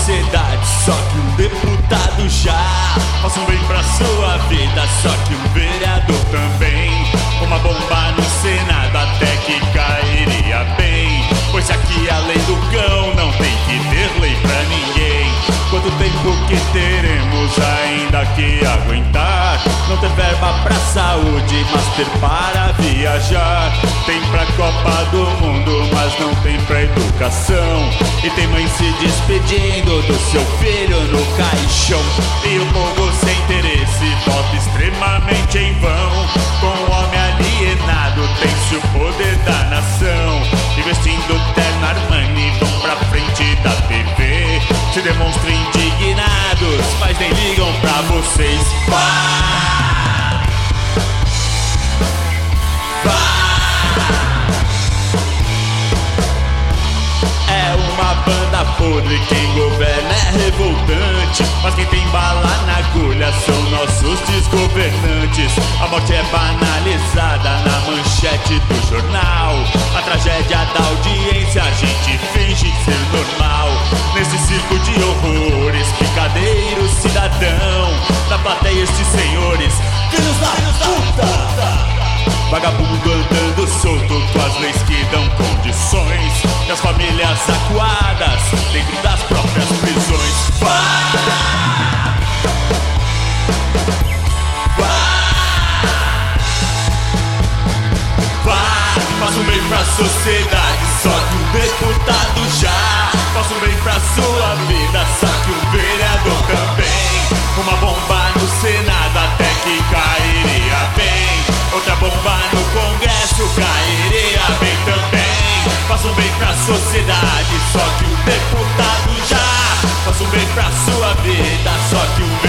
sociedade, só que um deputado já. Faço um bem pra sua vida, só que um vereador também. Uma bomba no Senado até que cairia bem. Pois aqui a lei do cão não tem que ter lei pra ninguém. Quanto tempo que teremos ainda que aguentar? Não ter verba pra saúde, mas ter para viajar. Tem pra Copa do Mundo, mas não tem pra educação. E tem mãe se despedindo do seu filho no caixão. E o povo sem interesse vota extremamente em vão. Com o homem alienado tem-se o poder da nação. Investindo terno Armani vão pra frente da TV. Se demonstram indignados, mas nem ligam pra vocês. É uma banda podre, quem governa é revoltante. Mas quem tem bala na agulha são nossos desgovernantes. A morte é banalizada na manchete do jornal. A tragédia da audiência a gente finge ser normal. Nesse circo de horrores, picadeiro cidadão. Na plateia estes senhores, filhos da puta. Vagabundo andando solto com as leis que dão condições. E as famílias acuadas dentro das próprias prisões. Faço bem pra sociedade, só que um deputado já. Faço bem pra sua vida, só que um vereador também. Uma bomba no Senado até que cairia bem. Outra bomba no Congresso cairia bem também. Faço bem pra sociedade, só que um deputado já. Faço bem pra sua vida, só que um